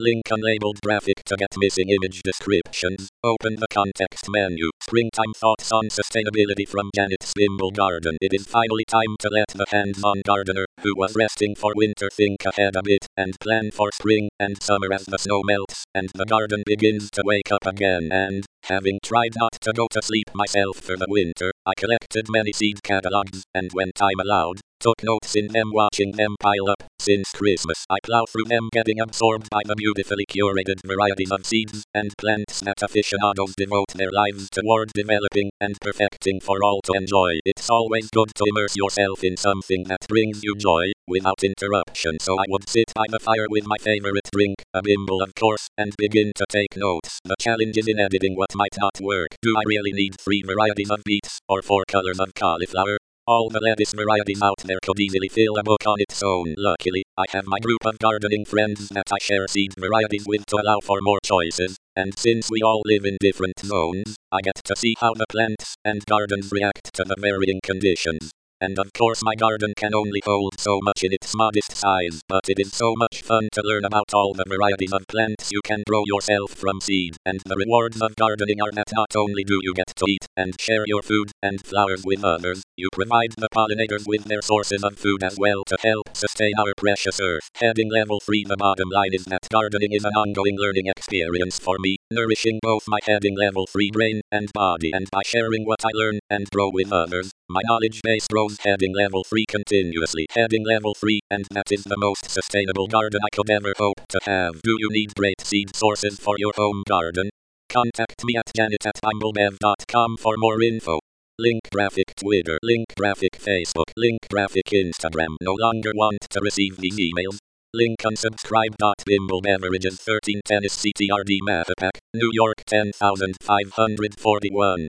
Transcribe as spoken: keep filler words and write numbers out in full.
Link unlabeled graphic to get missing image descriptions. Open the context menu. Springtime thoughts on sustainability from Janet's Bimble Garden. It is finally time to let the hands-on gardener, who was resting for winter, think ahead a bit and plan for spring and summer as the snow melts and the garden begins to wake up again. And, having tried not to go to sleep myself for the winter, I collected many seed catalogs, and when time allowed, took notes in them, watching them pile up. Since Christmas I plow through them, getting absorbed by the beautifully curated varieties of seeds and plants that aficionados devote their lives toward developing and perfecting for all to enjoy. It's always good to immerse yourself in something that brings you joy, without interruption, so I would sit by the fire with my favorite drink, a Bimble of course, and begin to take notes. The challenge is in editing what might not work. Do I really need three varieties of beets, or four colors of cauliflower? All the lettuce varieties out there could easily fill a book on its own. Luckily, I have my group of gardening friends that I share seed varieties with to allow for more choices, and since we all live in different zones, I get to see how the plants and gardens react to the varying conditions. And of course my garden can only hold so much in its modest size, but it is so much fun to learn about all the varieties of plants you can grow yourself from seed. And the rewards of gardening are that not only do you get to eat and share your food and flowers with others, you provide the pollinators with their sources of food as well to help sustain our precious earth. Heading level three. The bottom line is that gardening is an ongoing learning experience for me, nourishing both my heading level three brain and body, and by sharing what I learn and grow with others, my knowledge base grows. Heading level three continuously. Heading level three, and that is the most sustainable garden I could ever hope to have. Do you need great seed sources for your home garden? Contact me at janet at bimblebev dot com for more info. Link graphic Twitter. Link graphic Facebook. Link graphic Instagram. No longer want to receive these emails? Link unsubscribe. Bimble Beverages thirteen Tennis C T R D Math Pack, New York ten thousand five hundred forty-one.